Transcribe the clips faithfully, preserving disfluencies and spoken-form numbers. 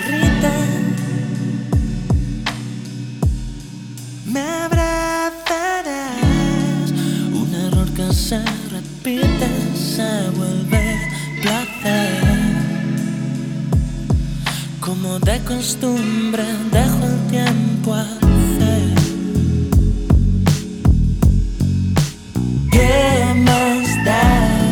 derrite. Me abrazarás. Un error que se repite se vuelve placer. Como de costumbre dejo el tiempo hacer. ¿Qué más da?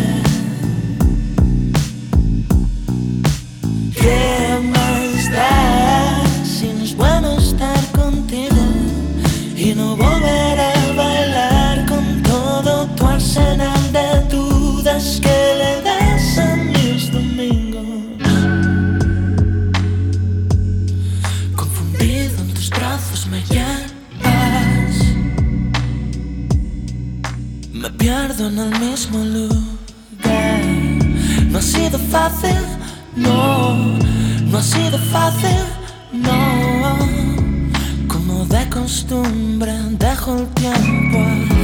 ¿Qué más da? Si no es bueno estar contigo y no volver a bailar con todo tu arsenal de dudas que le das a mis domingos. Confundido en tus brazos me llevas. Me pierdo en el mismo lugar. No ha sido fácil, no. No ha sido fácil, no. Como de costumbre dejo el tiempo